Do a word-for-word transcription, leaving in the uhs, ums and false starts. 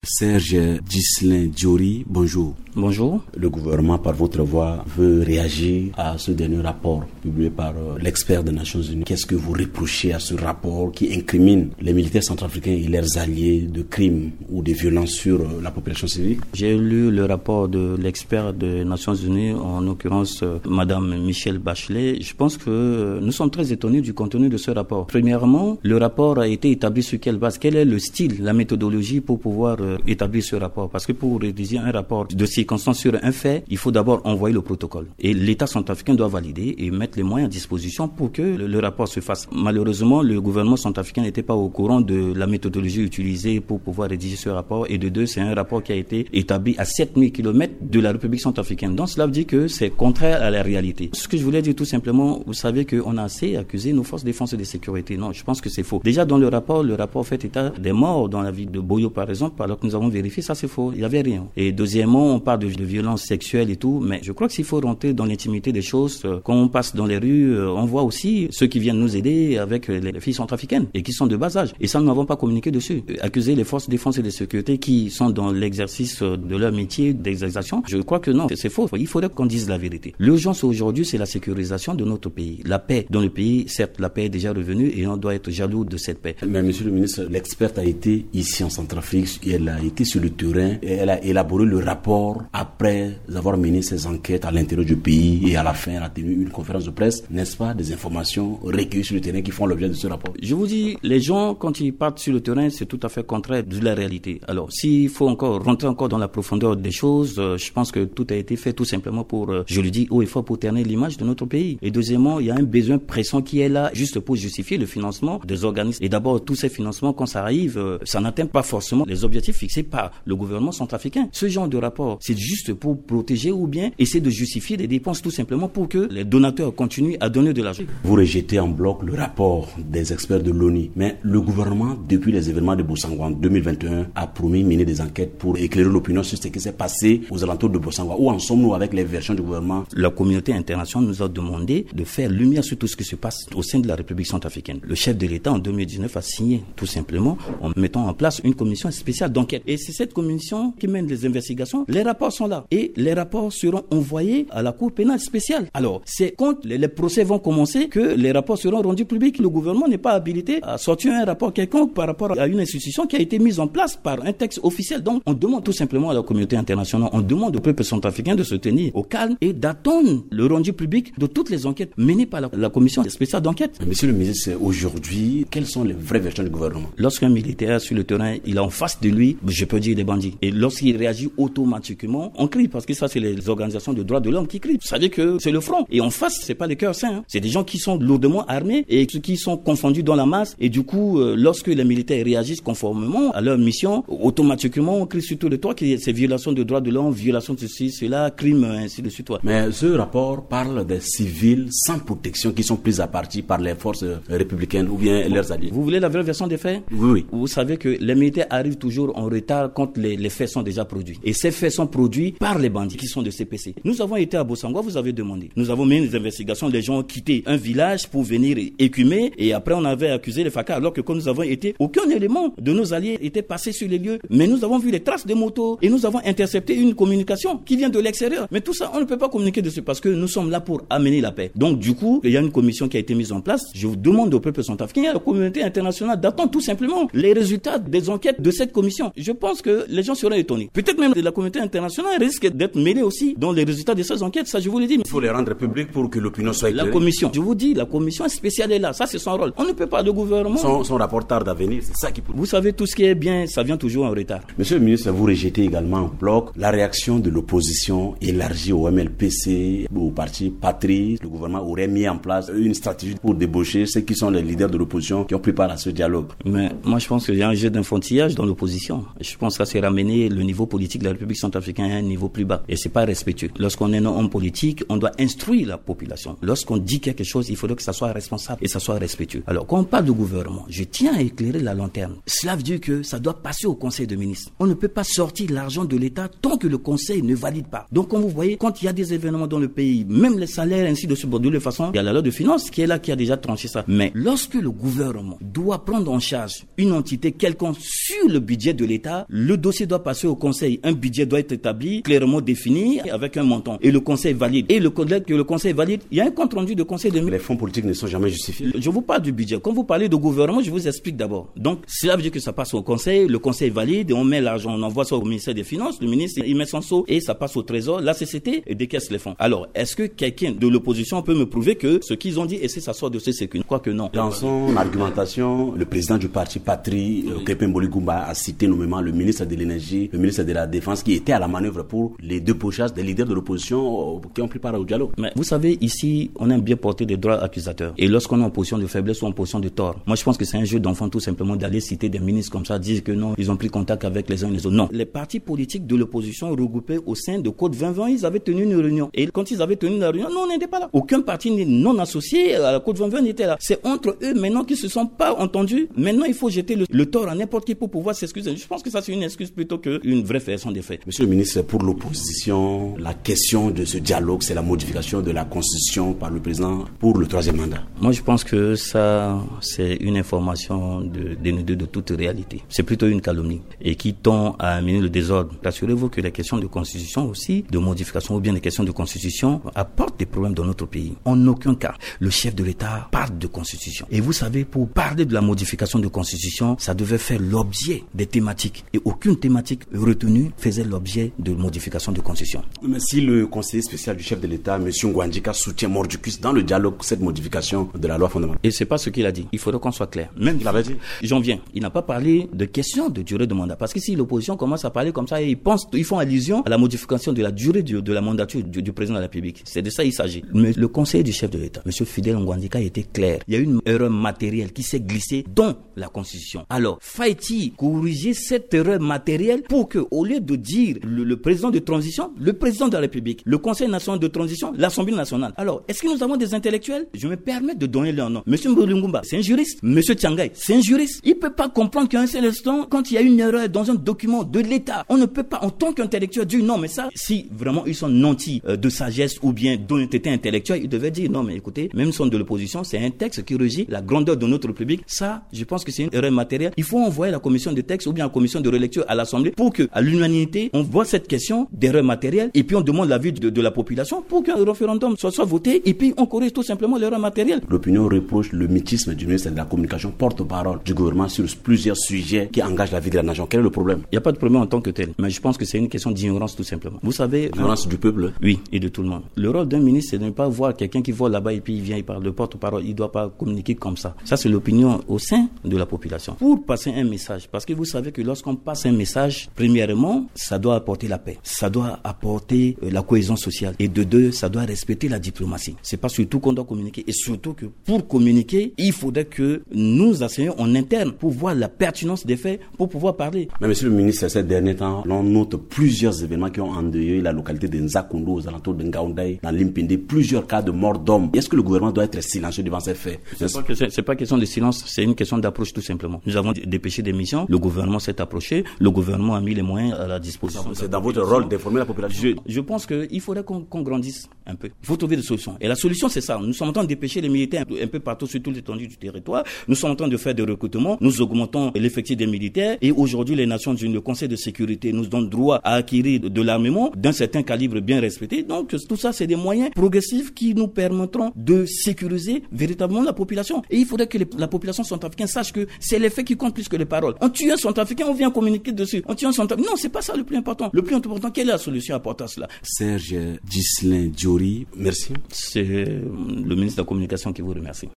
Serge Ghislain Diori, bonjour. Bonjour. Le gouvernement, par votre voix, veut réagir à ce dernier rapport publié par euh, l'expert des Nations Unies. Qu'est-ce que vous reprochez à ce rapport qui incrimine les militaires centrafricains et leurs alliés de crimes ou de violences sur euh, la population civile? J'ai lu le rapport de l'expert des Nations Unies, en l'occurrence euh, Madame Michelle Bachelet. Je pense que euh, nous sommes très étonnés du contenu de ce rapport. Premièrement, le rapport a été établi sur quelle base? Quel est le style, la méthodologie pour pouvoir euh, établir ce rapport? Parce que pour rédiger un rapport de circonstance sur un fait, il faut d'abord envoyer le protocole. Et l'État centrafricain doit valider et mettre les moyens à disposition pour que le, le rapport se fasse. Malheureusement, le gouvernement centrafricain n'était pas au courant de la méthodologie utilisée pour pouvoir rédiger ce rapport. Et de deux, c'est un rapport qui a été établi à sept mille kilomètres de la République centrafricaine. Donc cela veut dire que c'est contraire à la réalité. Ce que je voulais dire tout simplement, vous savez qu'on a assez accusé nos forces de défense et de sécurité. Non, je pense que c'est faux. Déjà dans le rapport, le rapport fait état des morts dans la ville de Boyo par exemple, alors que nous avons vérifié, ça c'est faux. Il n'y avait rien. Et deuxièmement, on parle de, de violence sexuelle et tout, mais je crois que s'il faut rentrer dans l'intimité des choses, euh, quand on passe dans les rues, euh, on voit aussi ceux qui viennent nous aider avec les, les filles centrafricaines et qui sont de bas âge. Et ça, nous n'avons pas communiqué dessus. Euh, accuser les forces de défense et de sécurité qui sont dans l'exercice de leur métier d'exercice, je crois que non, c'est faux. Il faudrait qu'on dise la vérité. L'urgence aujourd'hui, c'est la sécurisation de notre pays. La paix dans le pays, certes, la paix est déjà revenue et on doit être jaloux de cette paix. Mais monsieur le ministre, l'experte a été ici en Centrafrique, et elle a été sur le terrain et elle a élaboré le rapport après avoir mené ses enquêtes à l'intérieur du pays et à la fin, elle a tenu une conférence de presse. N'est-ce pas des informations recueillies sur le terrain qui font l'objet de ce rapport? Je vous dis, les gens, quand ils partent sur le terrain, c'est tout à fait contraire de la réalité. Alors, s'il faut encore rentrer encore dans la profondeur des choses, euh, je pense que tout a été fait tout simplement pour, euh, je le dis haut et fort, pour terner l'image de notre pays. Et deuxièmement, il y a un besoin pressant qui est là, juste pour justifier le financement des organismes. Et d'abord, tous ces financements, quand ça arrive, euh, ça n'atteint pas forcément les objectifs fixés par le gouvernement centrafricain. Ce genre de rapport, c'est juste pour protéger ou bien essayer de justifier des dépenses tout simplement pour que les donateurs continuent à donner de l'argent. Vous rejetez en bloc le rapport des experts de l'ONU, mais le gouvernement, depuis les événements de Bossangoa en deux mille vingt et un, a promis mener des enquêtes pour éclairer l'opinion sur ce qui s'est passé aux alentours de Bossangoa. Où en sommes-nous avec les versions du gouvernement? La communauté internationale nous a demandé de faire lumière sur tout ce qui se passe au sein de la République centrafricaine. Le chef de l'État en deux mille dix-neuf a signé tout simplement en mettant en place une commission spéciale d'enquête. Et c'est cette commission qui mène les investigations. Les rapports sont là. Et les rapports seront envoyés à la Cour pénale spéciale. Alors, c'est quand les, les procès vont commencer que les rapports seront rendus publics. Le gouvernement n'est pas habilité à sortir un rapport quelconque par rapport à une institution qui a été mise en place par un texte officiel. Donc, on demande tout simplement à la communauté internationale, on demande au peuple centrafricain de se tenir au calme et d'attendre le rendu public de toutes les enquêtes menées par la, la commission spéciale d'enquête. Monsieur le ministre, aujourd'hui, quelles sont les vraies versions du gouvernement? Lorsqu'un militaire sur le terrain, il a en face de lui, je peux dire des bandits. Et lorsqu'il réagit automatiquement, on crie, parce que ça, c'est les organisations de droits de l'homme qui crient. Ça veut dire que c'est le front. Et en face, c'est pas les cœurs sains. Hein. C'est des gens qui sont lourdement armés et qui sont confondus dans la masse. Et du coup, euh, lorsque les militaires réagissent conformément à leur mission, automatiquement, on crie sur tout le toit que c'est violation de droits de l'homme, violation de ceci, cela, crime, ainsi de suite. Mais ce rapport parle des civils sans protection qui sont pris à partie par les forces républicaines ou bien leurs alliés. Vous voulez la vraie version des faits? Oui, oui. Vous savez que les militaires arrivent toujours en retard quand les, les faits sont déjà produits. Et ces faits sont produits par les bandits qui sont de C P C. Nous avons été à Bossangoa, vous avez demandé. Nous avons mené des investigations, les gens ont quitté un village pour venir écumer et après on avait accusé les F A C A alors que quand nous avons été, aucun élément de nos alliés était passé sur les lieux. Mais nous avons vu les traces de motos et nous avons intercepté une communication qui vient de l'extérieur. Mais tout ça, on ne peut pas communiquer dessus parce que nous sommes là pour amener la paix. Donc du coup, il y a une commission qui a été mise en place. Je vous demande au peuple centrafricain et à la communauté internationale d'attendre tout simplement les résultats des enquêtes de cette commission. Je pense que les gens seront étonnés. Peut-être même la communauté internationale risque d'être mêlée aussi dans les résultats de ces enquêtes. Ça, je vous l'ai dit. Il faut les rendre publics pour que l'opinion soit éclairée. La commission, je vous dis, la commission spéciale est là. Ça, c'est son rôle. On ne peut pas, le gouvernement. Son, son rapport tarde à venir, c'est ça qui peut. Vous savez, tout ce qui est bien, ça vient toujours en retard. Monsieur le ministre, vous rejetez également en bloc la réaction de l'opposition élargie au M L P C, au parti Patrie. Le gouvernement aurait mis en place une stratégie pour débaucher ceux qui sont les leaders de l'opposition qui ont pris part à ce dialogue. Mais moi, je pense qu'il y a un jeu d'infantillage dans l'opposition. Je pense que ça, c'est ramener le niveau politique de la République centrafricaine à un niveau plus bas. Et c'est pas respectueux. Lorsqu'on est un homme politique, on doit instruire la population. Lorsqu'on dit quelque chose, il faudrait que ça soit responsable et ça soit respectueux. Alors, quand on parle de gouvernement, je tiens à éclairer la lanterne. Cela veut dire que ça doit passer au Conseil de ministres. On ne peut pas sortir l'argent de l'État tant que le Conseil ne valide pas. Donc, comme vous voyez, quand il y a des événements dans le pays, même les salaires ainsi de suite, de toute façon, il y a la loi de finances qui est là, qui a déjà tranché ça. Mais lorsque le gouvernement doit prendre en charge une entité quelconque sur le budget de l'État, l'État, le dossier doit passer au Conseil. Un budget doit être établi, clairement défini, avec un montant. Et le Conseil valide. Et le collègue que le Conseil valide, il y a un compte rendu de Conseil de ministres. Les fonds politiques ne sont jamais justifiés. Je vous parle du budget. Quand vous parlez de gouvernement, je vous explique d'abord. Donc, cela veut dire que ça passe au Conseil, le Conseil valide, et on met l'argent, on envoie ça au ministère des Finances, le ministre, il met son sceau, et ça passe au Trésor, la C C T, et décaisse les fonds. Alors, est-ce que quelqu'un de l'opposition peut me prouver que ce qu'ils ont dit, et si ça sort de ces sécurités? Je crois que non. Dans son argumentation, le président du parti Patrie, oui. Krépin Bouligoumba, a cité nommément le ministre de l'Énergie, le ministre de la Défense, qui était à la manœuvre pour les débauchages des leaders de l'opposition qui ont pris part au dialogue. Mais vous savez, ici, on aime bien porter des droits accusateurs. Et lorsqu'on est en position de faiblesse ou en position de tort, moi je pense que c'est un jeu d'enfant tout simplement d'aller citer des ministres comme ça, dire que non, ils ont pris contact avec les uns et les autres. Non. Les partis politiques de l'opposition regroupés au sein de Côte vingt vingt, ils avaient tenu une réunion. Et quand ils avaient tenu la réunion, non, on n'était pas là. Aucun parti non associé à la Côte vingt vingt n'était là. C'est entre eux maintenant qu'ils se sont pas entendus. Maintenant, il faut jeter le, le tort à n'importe qui pour pouvoir s'excuser. Je pense que ça, c'est une excuse plutôt qu'une vraie façon des faits. Monsieur le ministre, pour l'opposition, la question de ce dialogue, c'est la modification de la Constitution par le président pour le troisième mandat. Moi, je pense que ça, c'est une information de, dénudée de toute réalité. C'est plutôt une calomnie et qui tend à amener le désordre. Rassurez-vous que les questions de Constitution aussi, de modification ou bien les questions de Constitution apportent des problèmes dans notre pays. En aucun cas, le chef de l'État parle de Constitution. Et vous savez, pour parler de la modification de Constitution, ça devait faire l'objet des thématiques. Et aucune thématique retenue faisait l'objet de modification de Constitution. Mais si le conseiller spécial du chef de l'État, M. Ngouandjika, soutient mordicus dans le dialogue cette modification de la loi fondamentale. Et c'est pas ce qu'il a dit. Il faudrait qu'on soit clair. Même il avait dit. J'en viens. Il n'a pas parlé de question de durée de mandat. Parce que si l'opposition commence à parler comme ça, ils pensent, ils font allusion à la modification de la durée de, de la mandature du, du président de la République. C'est de ça qu'il s'agit. Mais le conseiller du chef de l'État, M. Fidèle Ngouandjika, était clair. Il y a eu une erreur matérielle qui s'est glissée dans la Constitution. Alors, faut-il corriger cette erreur matérielle pour que, au lieu de dire le, le président de transition, le président de la République, le Conseil national de transition, l'Assemblée nationale. Alors, est-ce que nous avons des intellectuels? Je me permets de donner leur nom. Monsieur Mbulungumba, c'est un juriste. Monsieur Tiangai, c'est un juriste. Il peut pas comprendre qu'à un seul instant, quand il y a une erreur dans un document de l'État, on ne peut pas, en tant qu'intellectuel, dire non, mais ça, si vraiment ils sont nantis euh, de sagesse ou bien d'honnêteté intellectuelle, ils devaient dire non, mais écoutez, même si on est de l'opposition, c'est un texte qui régit la grandeur de notre République. Ça, je pense que c'est une erreur matérielle. Il faut envoyer la commission de texte ou bien la commission de relecture à l'Assemblée pour que, à l'unanimité, on voit cette question d'erreur matérielle et puis on demande l'avis de, de la population pour qu'un référendum soit, soit voté et puis on corrige tout simplement l'erreur matérielle. L'opinion reproche le mutisme du ministre de la Communication, porte-parole du gouvernement sur plusieurs sujets qui engagent la vie de la nation. Quel est le problème? Il n'y a pas de problème en tant que tel, mais je pense que c'est une question d'ignorance tout simplement. Vous savez... L'ignorance du peuple? Oui, et de tout le monde. Le rôle d'un ministre, c'est de ne pas voir quelqu'un qui vole là-bas et puis il vient, il parle de porte-parole. Il ne doit pas communiquer comme ça. Ça, c'est l'opinion au sein de la population. Pour passer un message, parce que vous savez que lorsqu'on passe un message, premièrement, ça doit apporter la paix. Ça doit apporter euh, la cohésion sociale. Et de deux, ça doit respecter la diplomatie. C'est pas surtout qu'on doit communiquer. Et surtout que pour communiquer, il faudrait que nous enseignons en interne pour voir la pertinence des faits, pour pouvoir parler. Mais monsieur le ministre, ces derniers temps, on note plusieurs événements qui ont endeuillé la localité de Nzakondo, aux alentours de Ngaoundé, dans l'Impindi, plusieurs cas de mort d'hommes. Est-ce que le gouvernement doit être silencieux devant ces faits? C'est pas, que c'est, c'est pas question de silence, c'est une question d'approche tout simplement. Nous avons dépêché des missions, le gouvernement s'est approché, le gouvernement a mis les moyens à la disposition. C'est dans votre rôle d'informer la population. Je, je pense qu'il faudrait qu'on, qu'on grandisse un peu. Il faut trouver des solutions. Et la solution, c'est ça. Nous sommes en train de dépêcher les militaires un peu, un peu partout sur toute l'étendue du territoire. Nous sommes en train de faire des recrutements. Nous augmentons l'effectif des militaires. Et aujourd'hui, les Nations Unies, le Conseil de sécurité nous donne droit à acquérir de l'armement d'un certain calibre bien respecté. Donc, tout ça, c'est des moyens progressifs qui nous permettront de sécuriser véritablement la population. Et il faudrait que les, la population centrafricaine sache que c'est les faits qui comptent plus que les paroles. On tue un centrafricain, on vient communiquer dessus. On tue un centrafricain. Non, c'est pas ça le plus important. Le plus important, quelle est la solution à apporter à cela? Serge Ghislain Diori, merci. C'est le ministre de la Communication qui vous remercie.